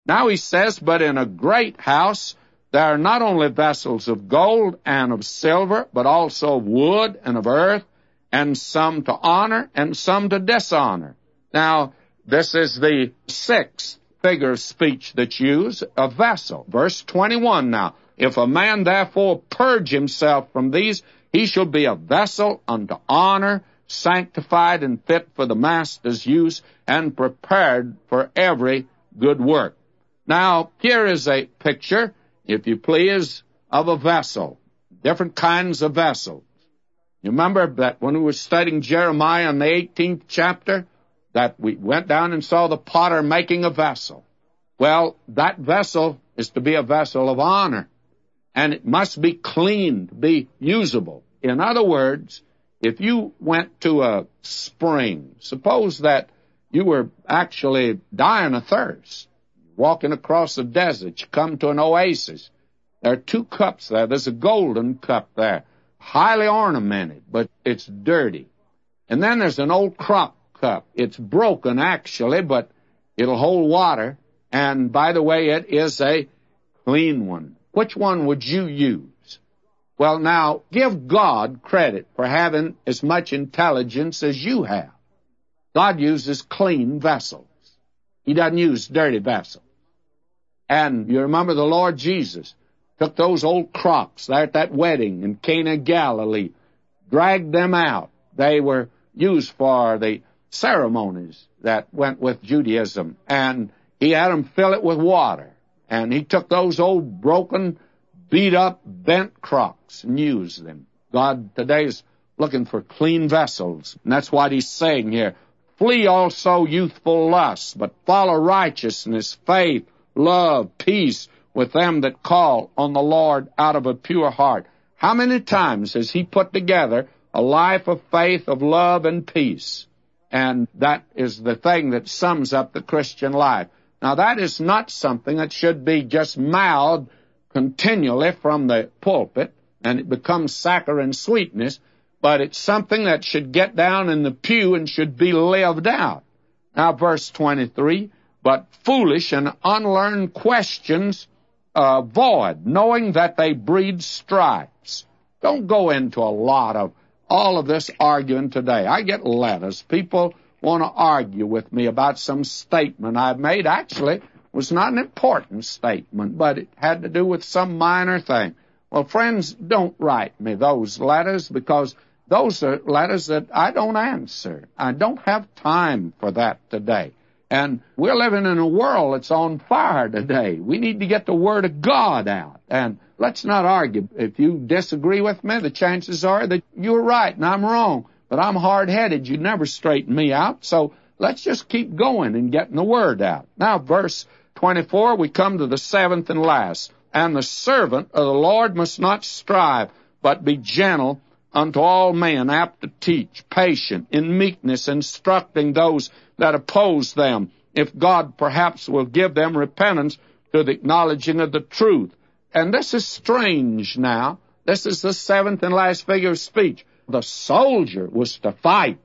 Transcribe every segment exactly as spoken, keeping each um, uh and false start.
Now he says, but in a great house there are not only vessels of gold and of silver, but also of wood and of earth, and some to honor and some to dishonor. Now, this is the sixth figure of speech that's used, a vessel. Verse twenty-one now. If a man therefore purge himself from these, he shall be a vessel unto honor, sanctified and fit for the master's use, and prepared for every good work. Now, here is a picture, if you please, of a vessel, different kinds of vessels. You remember that when we were studying Jeremiah in the eighteenth chapter, that we went down and saw the potter making a vessel. Well, that vessel is to be a vessel of honor, and it must be clean, be usable. In other words, if you went to a spring, suppose that you were actually dying of thirst, walking across the desert, you come to an oasis. There are two cups there. There's a golden cup there, highly ornamented, but it's dirty. And then there's an old crop cup. It's broken, actually, but it'll hold water. And, by the way, it is a clean one. Which one would you use? Well, now, give God credit for having as much intelligence as you have. God uses clean vessels. He doesn't use dirty vessels. And you remember the Lord Jesus took those old crocks there at that wedding in Cana of Galilee, dragged them out. They were used for the ceremonies that went with Judaism, and he had them fill it with water. And he took those old broken, beat-up, bent crocks and used them. God today is looking for clean vessels, and that's what he's saying here. Flee also youthful lusts, but follow righteousness, faith, love, peace with them that call on the Lord out of a pure heart. How many times has he put together a life of faith, of love, and peace? And that is the thing that sums up the Christian life. Now, that is not something that should be just mouthed continually from the pulpit, and it becomes saccharine sweetness, but it's something that should get down in the pew and should be lived out. Now, verse twenty-three, but foolish and unlearned questions uh, avoid, knowing that they breed strifes. Don't go into a lot of all of this arguing today. I get letters. People want to argue with me about some statement I've made. Actually, it was not an important statement, but it had to do with some minor thing. Well, friends, don't write me those letters, because those are letters that I don't answer. I don't have time for that today. And we're living in a world that's on fire today. We need to get the Word of God out. And let's not argue. If you disagree with me, the chances are that you're right and I'm wrong. But I'm hard-headed. You'd never straighten me out. So let's just keep going and getting the Word out. Now, verse twenty-four, we come to the seventh and last. And the servant of the Lord must not strive, but be gentle unto all men, apt to teach, patient, in meekness, instructing those that oppose them, if God perhaps will give them repentance to the acknowledging of the truth. And this is strange now. This is the seventh and last figure of speech. The soldier was to fight,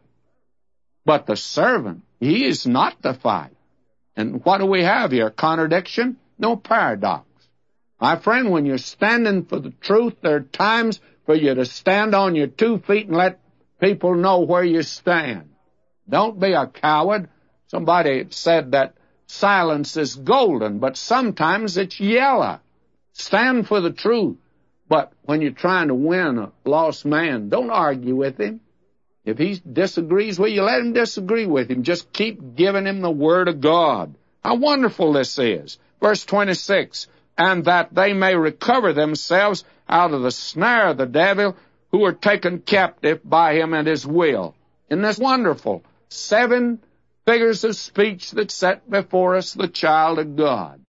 but the servant, he is not to fight. And what do we have here? Contradiction? No, paradox. My friend, when you're standing for the truth, there are times for you to stand on your two feet and let people know where you stand. Don't be a coward. Somebody said that silence is golden, but sometimes it's yellow. Stand for the truth. But when you're trying to win a lost man, don't argue with him. If he disagrees with you, let him disagree with him. Just keep giving him the Word of God. How wonderful this is. Verse twenty-six, and that they may recover themselves out of the snare of the devil, who are taken captive by him at his will. Isn't this wonderful? Seven figures of speech that set before us the child of God.